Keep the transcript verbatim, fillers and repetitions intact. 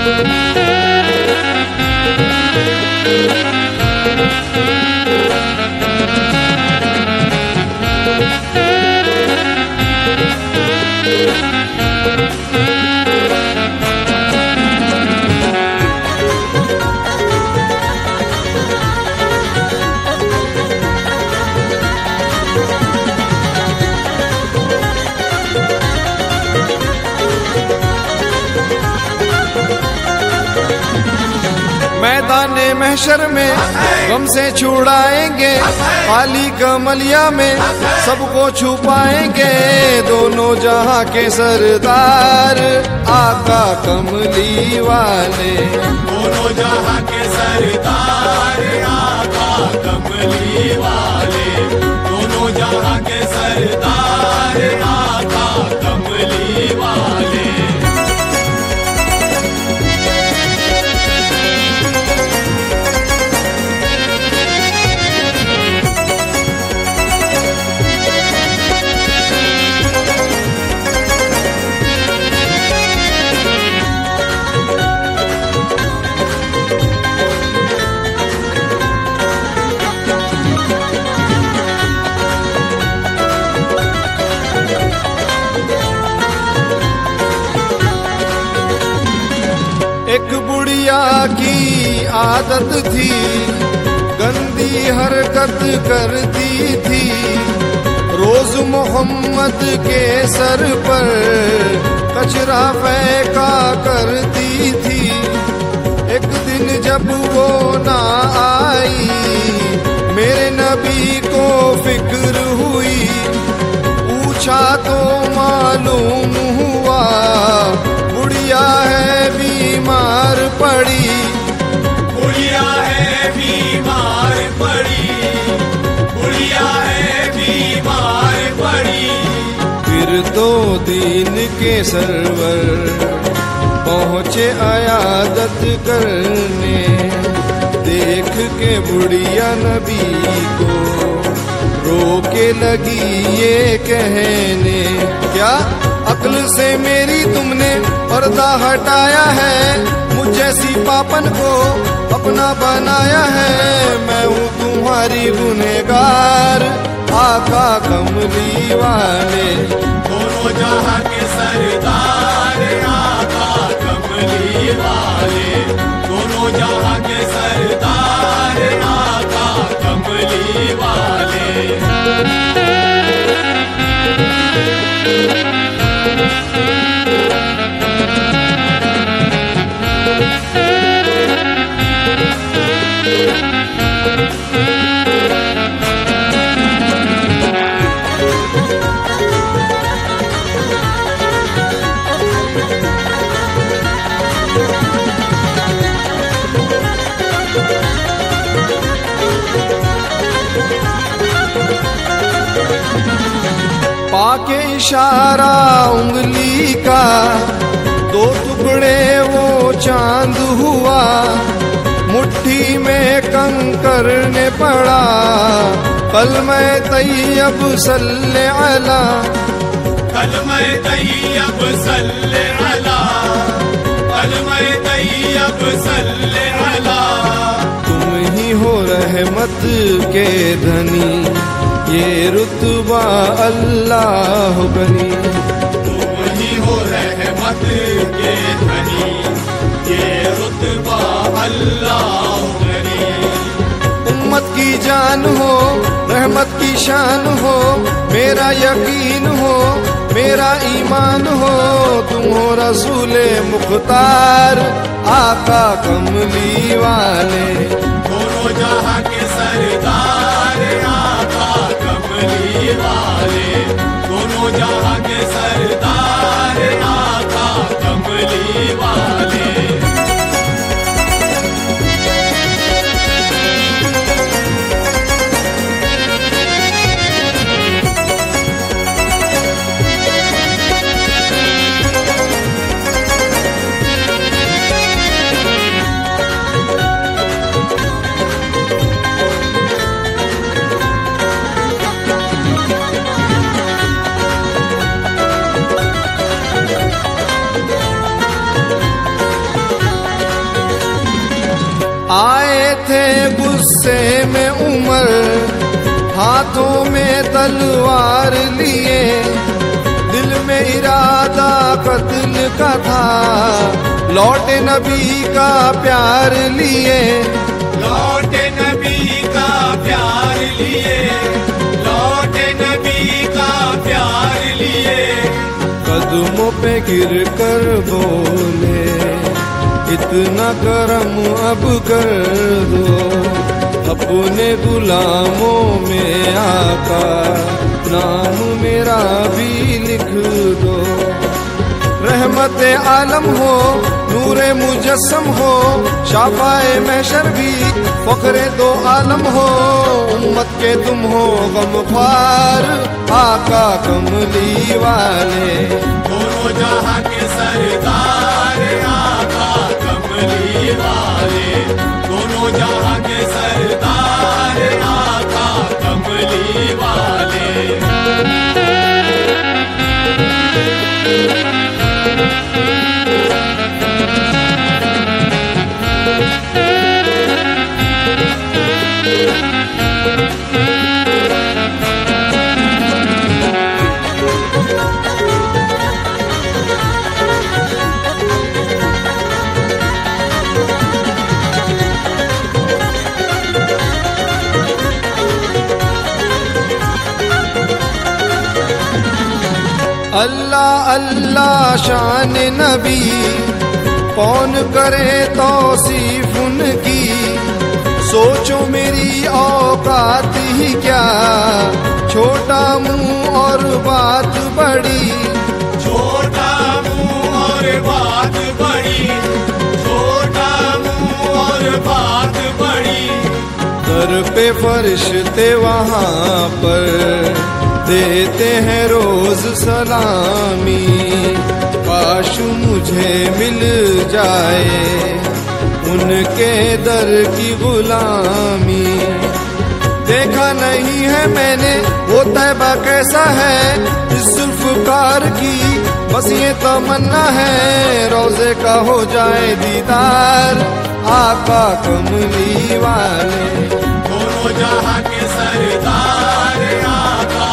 मैदाने महशर में गम से छुड़ाएंगे, काली कमलिया में सबको छुपाएंगे। दोनों जहां के सरदार आका कमली वाले, दोनों जहां के सरदार आका कमली वाले, दोनों जहां के सरदार आका कमली वाले। एक बुढ़िया की आदत थी, गंदी हरकत करती थी। रोज मोहम्मद के सर पर कचरा फेंका करती थी। एक दिन जब वो ना आई, मेरे नबी को फिक्र हुई। पूछा तो मालूम हुआ बुढ़िया है बीमार पड़ी, बुढ़िया है बीमार पड़ी, बुढ़िया है बीमार पड़ी। फिर तो दीन के सरवर पहुँचे अयादत करने। देख के बुढ़िया नबी को रोके लगी ये कहने, क्या अक्ल से मेरी तुमने पर्दा हटाया है? मुझ जैसी पापन को अपना बनाया है। मैं हूँ तुम्हारी गुनहगार आका कमली वाले, दोनों जहां के सरदार आका कमली वाले, दोनों जहां के सरदार आका कमली वाले। पाके इशारा उंगली का, दो टुकड़े वो चांद हुआ। मुट्ठी में कंकर ने पड़ा, कलमे तैयब सल्ले अला, कलमे तैयब सल्ले अला, कलमे तैयब सल्ले अला। तुम ही हो रहमत के धनी, ये रुतबा अल्लाह बनी। तुम ही हो रहमत के धनी, ये रुतबा अल्लाह बनी। उम्मत की जान हो, रहमत की शान हो, मेरा यकीन हो, मेरा ईमान हो। तुम हो रसूले मुख्तार आका कमली वाले, दोनों जहां के सरदार आका कमली वाले, दोनों जहां के सरदार आका कमली वाले। आए थे गुस्से में उमर, हाथों में तलवार लिए, दिल में इरादा कत्ल का था, लौटे नबी का प्यार लिए, लौटे नबी का प्यार लिए, लौटे नबी का प्यार लिए। कदमों पे गिर कर बोले, इतना करम अब कर दो, अपने गुलामों में आका नाम मेरा भी लिख दो। रहमत आलम हो, नूरे मुजस्सम हो, शाफाए महशर भी फखरे दो आलम हो, उम्मत के तुम हो गमख्वार आका कमली वाले। दोनों जहां के सरदार आका कमली वाले, दोनों जहां के सरदार आका कमली वाले। अल्लाह अल्लाह शान नबी, कौन करे तौसीफ उनकी, सोचो मेरी औकात ही क्या, छोटा मुंह और बात बड़ी, छोटा मुंह और बात बड़ी, छोटा मुंह और बात बड़ी। दर पे फरिश्ते वहाँ पर देते हैं रोज सलामी, काश मुझे मिल जाए उनके दर की गुलामी। देखा नहीं है मैंने वो तैबा कैसा है, इस जुल्फ़कार की बस ये तमन्ना है, रोज़े का हो जाए दीदार आका कमली वाले। दोनों जहां के सरदार आका